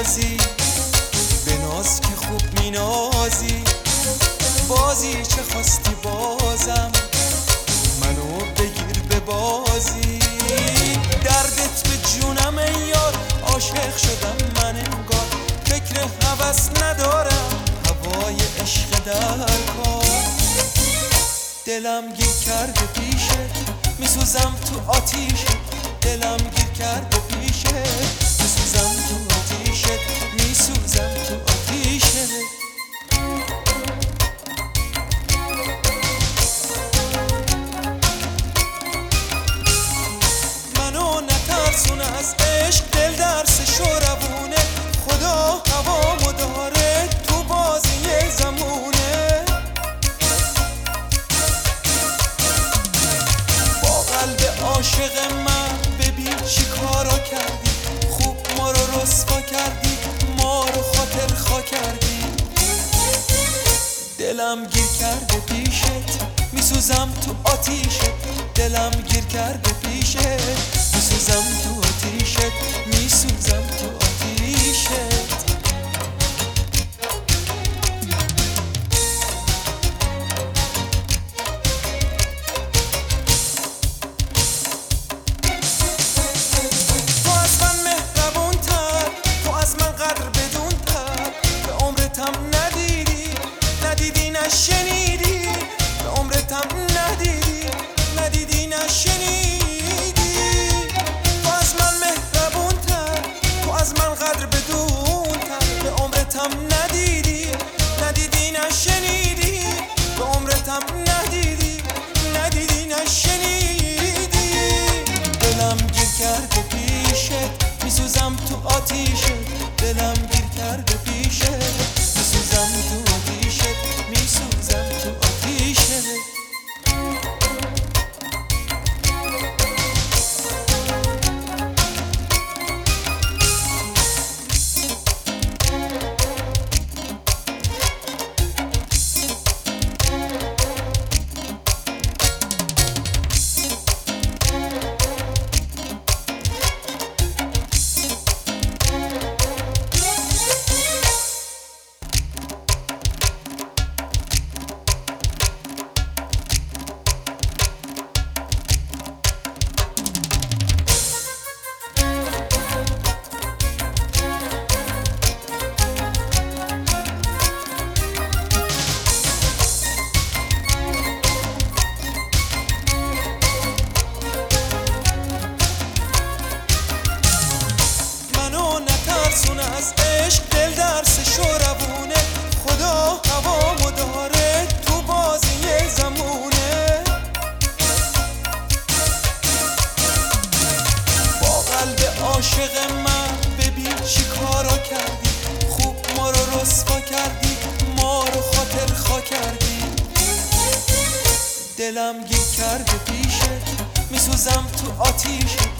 نازی، به ناز که خوب مینازی. بازی چه خواستی بازم، منو بگیر به بازی. دردت به جونم ای یار، عاشق شدم من انگار. فکر هوس ندارم، هوای عشق در کار. دلم گیر کرده پیشت، میسوزم تو آتیشت. دلم گیر کرده پیشت، میسوزم تو آتیشت. میسوزم تو آتیشت. منو نترسون از عشق، دل درسش و روونه. خدا هوامو داره، تو بازی زمونه. با قلب عاشق من ببین چی کارا کردی. خوب ما رو رسوا کردی، ما رو خاطر خوا کردی. دلم گیر کرده پیشت، میسوزم تو آتیشت. دلم گیر کرده پیشت، میسوزم تو آتیشت. میسوزم تو آتیشت. تو از من مهربون تر، تو از من قدر بدون تر. به عمرتم ندیدی، ندیدی نشنیدی. به عمرتم ندیدی، ندیدی نشنیدی. تو از من مهربون تر، تو از من قدر بدون تر. به عمرتم ندیدی، ندیدی نشنیدی. به عمرتم ندیدی، ندیدی نشنیدی. دلم گیر کرده پیشت، میسوزم تو آتیشت. دلم گیر کرده پیشت، میسوزم تو آتیشت. میسوزم تو آتیشت. نترسون از عشق، دل درسش و روونه. خدا هوامو داره، تو بازی زمونه. با قلب عاشق من ببین چی کارا کردی. خوب ما رو رسوا کردی، ما رو خاطر خوا کردی. دلم گیر کرده پیشت، میسوزم تو آتیشت.